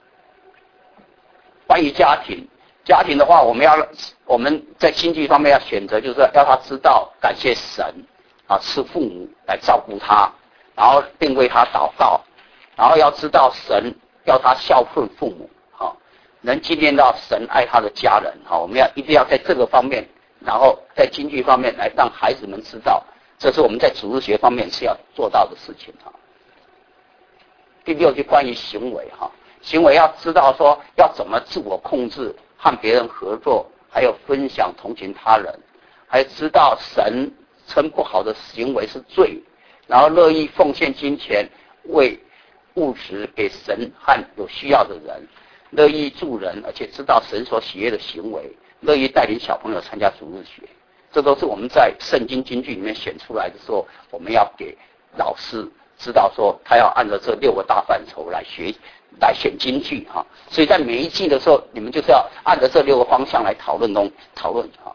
关于家庭的话，我们在经济方面要选择，就是要他知道感谢神啊，是父母来照顾他，然后并为他祷告，然后要知道神要他孝顺父母，好，能纪念到神爱他的家人，好，我们一定要在这个方面，然后在经济方面来让孩子们知道，这是我们在主日学方面是要做到的事情哈。第六就关于行为哈，行为要知道说要怎么自我控制。和别人合作，还有分享同情他人，还知道神称不好的行为是罪，然后乐意奉献金钱为物质给神和有需要的人，乐意助人，而且知道神所喜悦的行为，乐意带领小朋友参加主日学，这都是我们在圣经金句里面选出来的时候，我们要给老师知道说他要按照这6个大范畴来选金句哈，所以在每一季的时候，你们就是要按照这6个方向来讨论哈。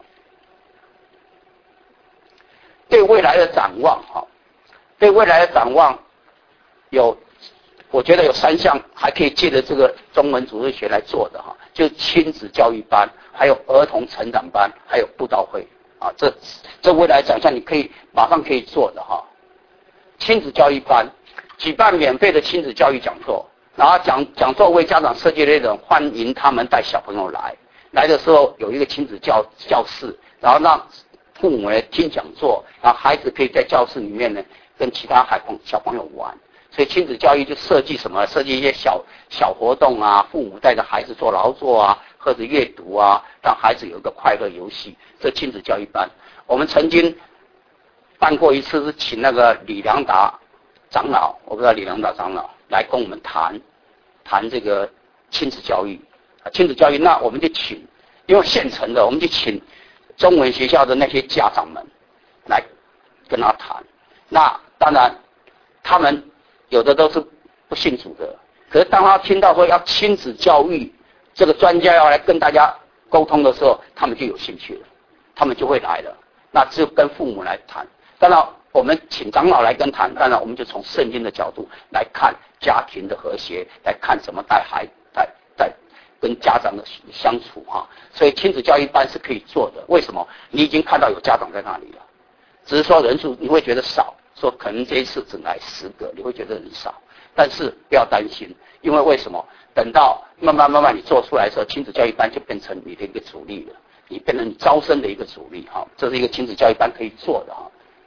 对未来的展望哈，对未来的展望我觉得有3项还可以借着这个中文主日学来做的哈，就亲子教育班，还有儿童成长班，还有布道会啊，这未来展项你马上可以做的哈。亲子教育班举办免费的亲子教育讲座。然后讲座为家长设计内容，欢迎他们带小朋友来的时候有一个亲子教室，然后让父母来听讲座，然后孩子可以在教室里面呢跟其他小朋友玩。所以亲子教育就设计什么？设计一些小活动啊，父母带着孩子做劳作啊，或者阅读啊，让孩子有一个快乐游戏。这亲子教育班，我们曾经办过一次，是请那个李良达长老，我不知道李良达长老来跟我们谈这个亲子教育亲子教育，那我们就请，因为现成的，我们就请中文学校的那些家长们来跟他谈。那当然，他们有的都是不信主的，可是当他听到说要亲子教育，这个专家要来跟大家沟通的时候，他们就有兴趣了，他们就会来了。那只有跟父母来谈，当然我们请长老来跟谈，当然我们就从圣经的角度来看家庭的和谐，来看怎么带孩带跟家长的相处哈。所以亲子教育班是可以做的。为什么？你已经看到有家长在那里了，只是说人数你会觉得少，说可能这一次只来10个，你会觉得很少。但是不要担心，因为为什么？等到慢慢你做出来的时候，亲子教育班就变成你的一个主力了，你变成你招生的一个主力哈。这是一个亲子教育班可以做的哈。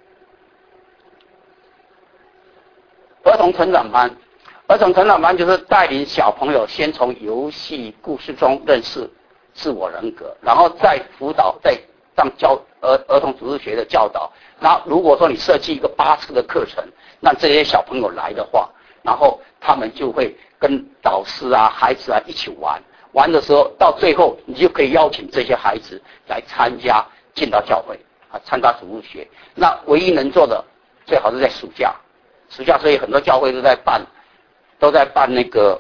儿童成长班就是带领小朋友先从游戏故事中认识自我人格，然后再辅导，再让儿童主日学的教导。然后如果说你设计一个8次的课程，让这些小朋友来的话，然后他们就会跟导师啊、孩子啊一起玩的时候，到最后你就可以邀请这些孩子来参加进到教会啊，参加主日学。那唯一能做的，最好是在暑假，所以很多教会都在办那个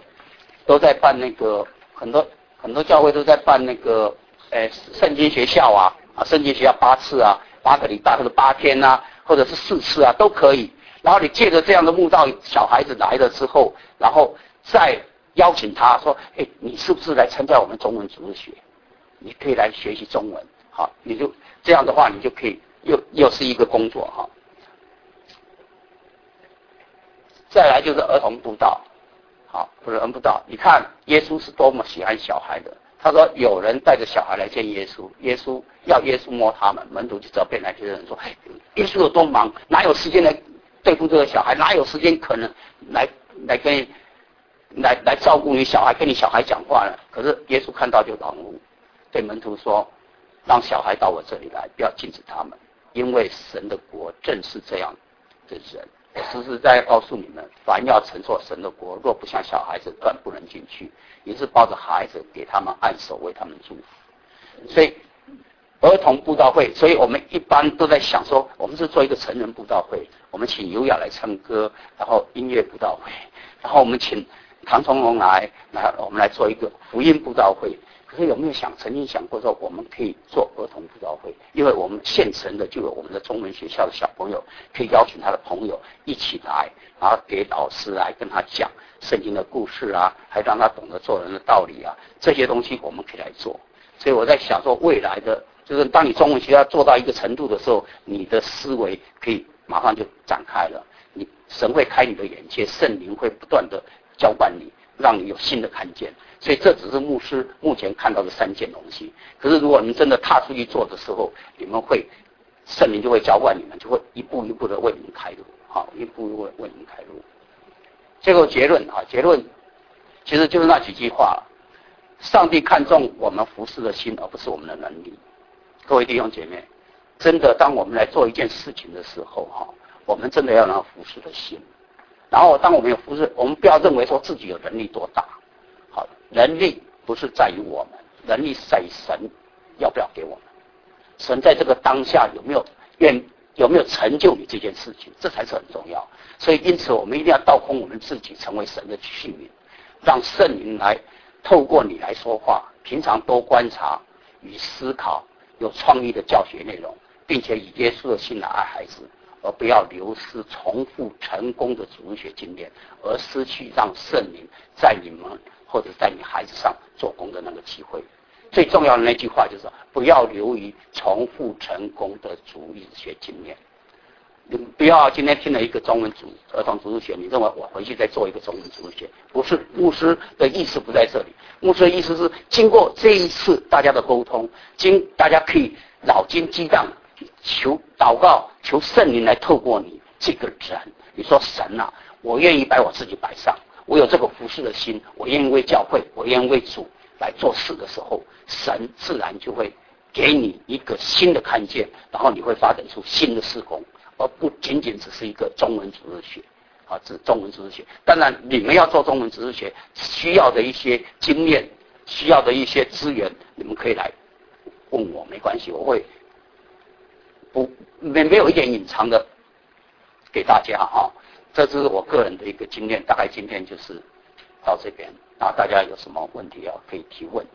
很多教会都在办那个圣经学校啊，圣经学校8次啊，8个礼拜或者8天啊，或者是4次啊都可以。然后你借着这样的慕道小孩子来了之后，然后再邀请他说，你是不是来参加我们中文主日学？你可以来学习中文，好，你就这样的话，你就可以又是一个工作哈。再来就是儿童布道，好，或者儿童布道。你看耶稣是多么喜欢小孩的， 他说有人带着小孩来见耶稣，耶稣摸他们，门徒就知道变来这些人说，耶稣有多忙，哪有时间来对付这个小孩，哪有时间可能来照顾你小孩，跟你小孩讲话呢？可是耶稣看到就恼怒，对门徒说，让小孩到我这里来，不要禁止他们，因为神的国正是这样的人。我实实在在告诉你们，凡要承受神的国，若不像小孩子，断不能进去。也是抱着孩子给他们按手，为他们祝福。所以儿童布道会，所以我们一般都在想说，我们是做一个成人布道会，我们请优雅来唱歌，然后音乐布道会，然后我们请唐崇荣来我们来做一个福音布道会。可是有没有曾经想过说，我们可以做儿童布道会？因为我们现成的就有我们的中文学校的小朋友，可以邀请他的朋友一起来，然后给老师来跟他讲圣经的故事啊，还让他懂得做人的道理啊，这些东西我们可以来做。所以我在想说，未来的就是当你中文学校做到一个程度的时候，你的思维可以马上就展开了，神会开你的眼界，圣灵会不断的浇灌你，让你有新的看见。所以这只是牧师目前看到的3件东西。可是如果你们真的踏出去做的时候，你们会圣灵就会浇灌你们，就会一步一步的为你们开路，好，一步一步为你们开路。最后结论其实就是那几句话了。上帝看重我们服侍的心，而不是我们的能力。各位弟兄姐妹，真的当我们来做一件事情的时候我们真的要拿服侍的心。然后当我们有服侍，我们不要认为说自己有能力多大。好，能力不是在于我们，能力是在于神要不要给我们。神在这个当下有没有成就你这件事情，这才是很重要。所以因此我们一定要倒空我们自己，成为神的器皿，让圣灵来透过你来说话，平常多观察与思考，有创意的教学内容，并且以耶稣的心来爱孩子，而不要流失重复成功的主日学经验，而失去让圣灵在你们或者在你孩子上做工的那个机会。最重要的那句话就是不要流于重复成功的主日学经验。你不要今天听了一个中文儿童主日学，你认为我回去再做一个中文主日学，不是。牧师的意思不在这里，牧师的意思是经过这一次大家的沟通，大家可以脑筋激荡，求祷告，求圣灵来透过你这个人。你说神啊，我愿意把我自己摆上，我有这个服侍的心，我愿意为教会，我愿意为主来做事的时候，神自然就会给你一个新的看见，然后你会发展出新的事工，而不仅仅只是一个中文主日学这中文主日学。当然你们要做中文主日学需要的一些经验，需要的一些资源，你们可以来问我，没关系，我会没有一点隐藏的给大家这是我个人的一个经验，大概今天就是到这边。那大家有什么问题可以提问？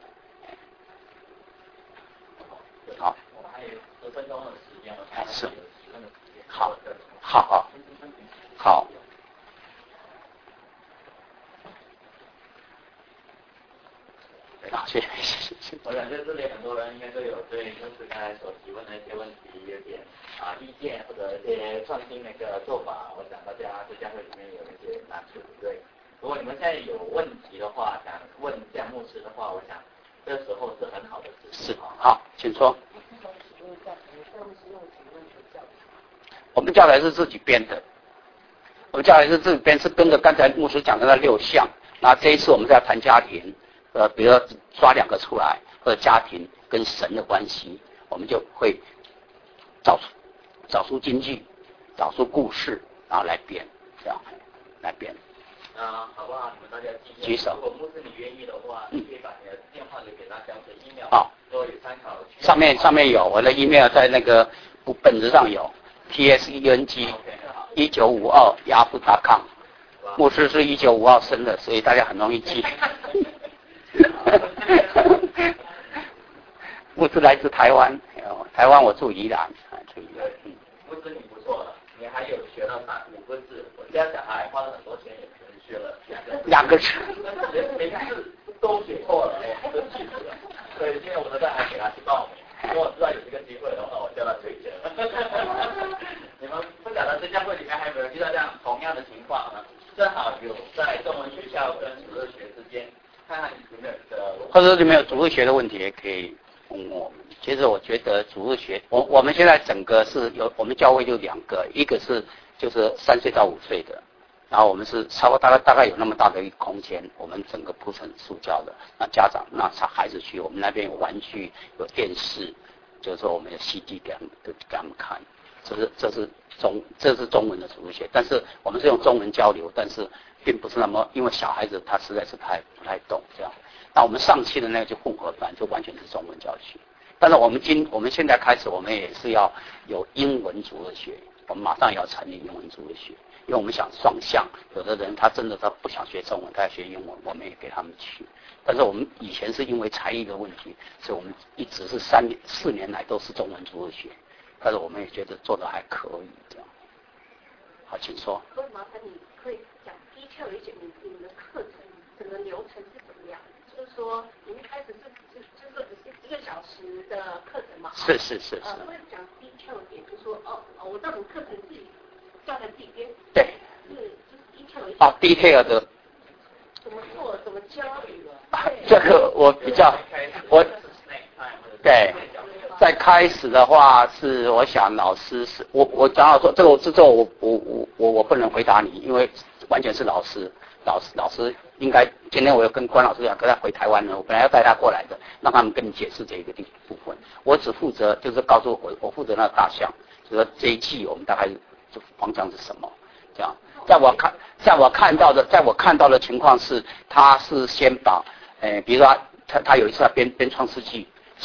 好， 我们还有10分钟的时间， 是， 好， 谢谢。 我想在这里很多人应该都有对就是刚才所提问的一些问题有点意见或者一些创新的一个做法，我想大家在教会里面有一些难处，对。如果你们现在有问题的话，想问江牧师的话，我想这时候是很好的时机。 是，好，请说。我们教材是自己编的，是跟着刚才牧师讲的那6项。那这一次我们在谈家庭，比如说抓2个出来，或者家庭跟神的关系，我们就会找出金句，找出故事，然后来编，这样来编。 好不好？你们大家举手。 如果牧师你愿意的话，你可以把你的电话留给他，或者 email， 都有参考。 上面有我的 email， 在那个本子上有 tseng1952yahoo.com。牧师是1952生的，所以大家很容易记。牧师来自台湾，我住宜兰， 牧师你不错了，你还有学到5个字，我家小孩花了很多钱也学了2个字，每个字都写错了，都记住了。所以今天我都在给他去报名，如果我知道有这个机会的话，我叫他退学。你们不晓得在教会里面还有没有遇到这样同样的情况呢？正好有在中文学校跟主日学之间，看看你们的或者是没有主日学的问题，也可以问我们。其实我觉得主日学，我们现在整个是有我们教会就2个，一个是就是3岁到5岁的，然后我们是超过大概有那么大的一个空间，我们整个铺成塑胶的，那家长那孩子去，我们那边有玩具有电视，就是说我们有 CD 给他们看，这是中文的主日学，但是我们是用中文交流，但是并不是那么，因为小孩子他实在是不太懂这样。那我们上期的那个就混合版，就完全是中文教学。但是我们现在开始，我们也是要有英文主日学，我们马上也要成立英文主日学，因为我们想双向。有的人他真的他不想学中文，他要学英文，我们也给他们去。但是我们以前是因为才艺的问题，所以我们一直是4年来都是中文主日学，但是我们也觉得做得还可以这样。好，请说。 所以麻烦你可以讲detail一些你们的课程整个流程是怎么样？就是说你们一开始就是只是1个小时的课程嘛？ 是。 会讲detail一点，就是说我到底课程自己教在自己编。 对。 就是detail一些。 detail 的。 怎么做？怎么教？ 这个我对。在开始的话是，我想老师是我讲到说这个我不能回答你，因为完全是老师应该今天我有跟关老师讲，跟他回台湾了，我本来要带他过来的，让他们跟你解释这一个部分。我只负责就是告诉我负责那个大项，就是说这一季我们大概就方向是什么这样。在我看到的情况是，他是先把比如说他有一次他编创世纪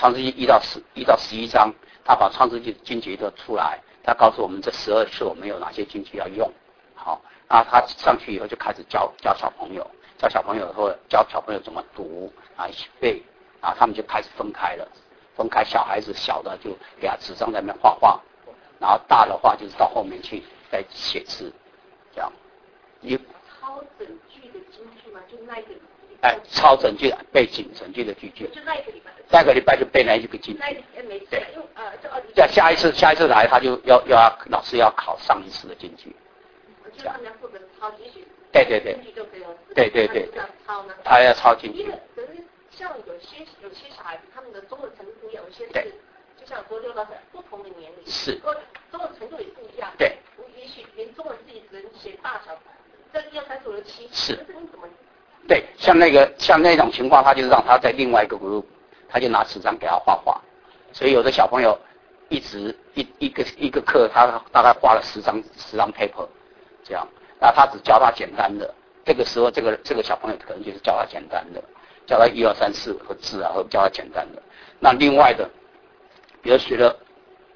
1到11章，他把创世纪经节都出来，他告诉我们这12次我们有哪些经节要用。好，然后他上去以后就开始教小朋友以后教小朋友怎么读啊，一起背，然后他们就开始分开了，小孩子小的就给他纸上在那边画画，然后大的话就是到后面去再写字，这样。 超整句的京剧吗？就那一个。 超整句背整句的句句。 就那一个礼拜。 下个礼拜就背那一个京剧。 那一个没对。 下一次来他就要老师要考上一次的京剧。 就他们要负责抄京剧。 对。 对。 他要抄京剧。 可是像有些小孩子，他们的中文程度不一样，有些是就像说6到3不同的年龄， 是中文程度也不一样。 对。 也许连中文自己只能写大小，这1、2、3、4、5、6、7。 是。 这你怎么？ 对，像那种情况，他就让他在另外一个 group， 他就拿纸张给他画画。所以有的小朋友一直一个课，他大概画了10张 paper， 这样。那他只教他简单的，这个时候这个小朋友可能就是教他简单的，教他1、2、3、4和字啊，或教他简单的。那另外的，比如学了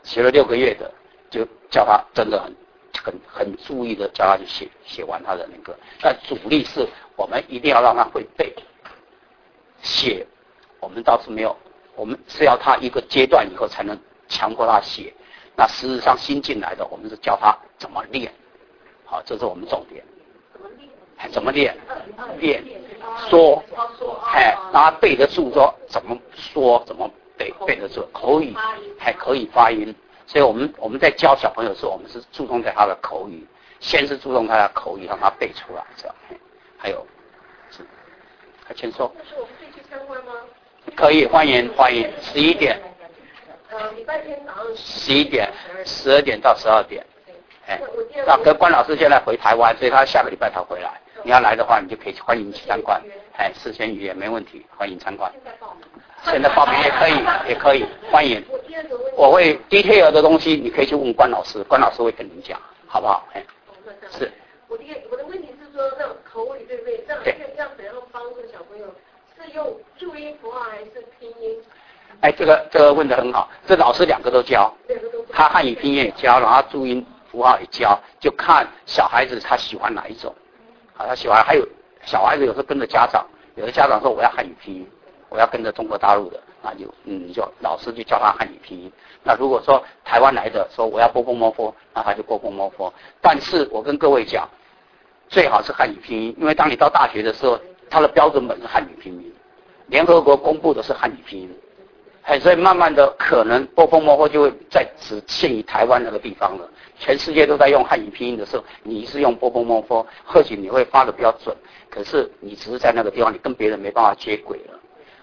6个月的，就教他真的很注意的教他去写完他的那个。但主力是我们一定要让他会背，写我们倒是没有，我们是要他一个阶段以后才能强迫他写。那事实上新进来的，我们是教他怎么练。好，这是我们重点。怎么练？练说，让他背得住，说怎么说，怎么背得住，口语还可以发音。所以我们在教小朋友的时候，我们是注重在他的口语，先是注重他的口语，让他背出来，这样。还有，还请说。 那是我们可以去参观吗？ 可以，欢迎，11点。 礼拜天早上。 11点，12点到12点。那关老师现在回台湾，所以他下个礼拜才回来。你要来的话，你就可以欢迎去参观。事先预约没问题，欢迎参观。现在报名也可以，欢迎。我会 detail 的东西，你可以去问关老师，关老师会跟你讲，好不好？是。 我的问题是说，那种口语对不对？要怎样帮助小朋友？是用注音符号还是拼音？ 这个问得很好，这老师2个都教，他汉语拼音也教，然后注音符号也教，就看小孩子他喜欢哪一种。他喜欢，还有小孩子有时候跟着家长，有的家长说我要汉语拼音，我要跟着中国大陆的，那就老师就教他汉语拼音。那如果说台湾来的说我要波波摸佛，那他就波波摸佛。但是我跟各位讲，最好是汉语拼音，因为当你到大学的时候，它的标准本是汉语拼音，联合国公布的是汉语拼音。所以慢慢的可能波波摸佛就会只限于台湾那个地方了。全世界都在用汉语拼音的时候，你是用波波摸佛，或许你会发的比较准，可是你只是在那个地方，你跟别人没办法接轨了。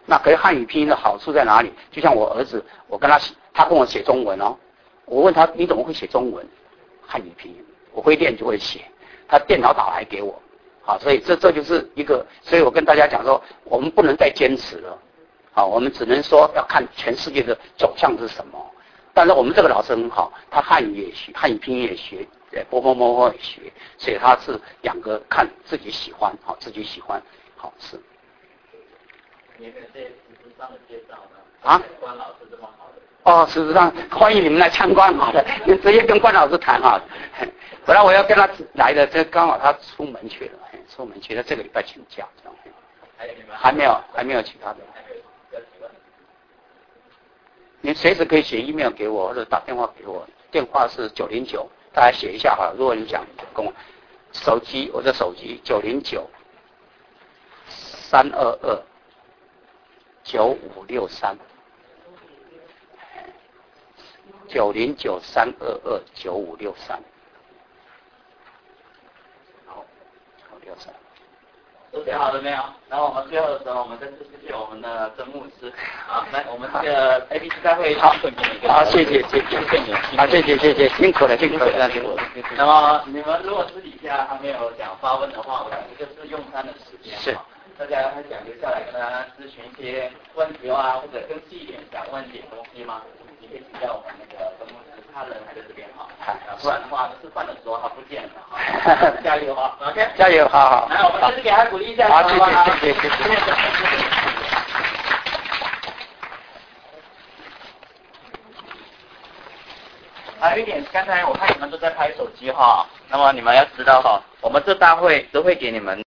那可是汉语拼音的好处在哪里？就像我儿子，我跟他跟我写中文哦，我问他你怎么会写中文？汉语拼音，我会练就会写，他电脑导来给我，好，所以这就是一个，所以我跟大家讲说，我们不能再坚持了，好，我们只能说要看全世界的走向是什么。但是我们这个老师很好，他汉语也学，汉语拼音也学，波也学，所以他是两个看自己喜欢，好，自己喜欢，好是。 你们这实质上的介绍呢？ 啊？ 关老师这么好的。 哦，事实上欢迎你们来参观好的，你直接跟关老师谈好的。本来我要跟他来的，这刚好他出门去了，出门去了，这个礼拜请假。 还有你们？ 还没有其他的。你随时可以写 email 给我，或者打电话给我，电话是909，大家写一下哈。如果你想跟我，我的手机909-322-9563。909-322-9563。好，63。 都写好了没有？然后我们最后的时候，我们再次谢谢我们的曾牧师。好，来，我们这个 ABC 大会好，谢谢，好，谢谢，辛苦了。 那么你们如果私底下还没有想发问的话，我想这就是用餐的时间。 是。 大家还想留下来跟大家咨询一些问题啊，或者更细一点想问点东西吗？你可以请教我们那个曾牧师，他人还在这边哈。不然的话，吃饭的时候他不见了哈。加油啊 ！OK， 加油，好。 来，我们还是给他鼓励一下。 好，谢谢。 还有一点，刚才我看你们都在拍手机哈，那么你们要知道哈，我们这大会都会给你们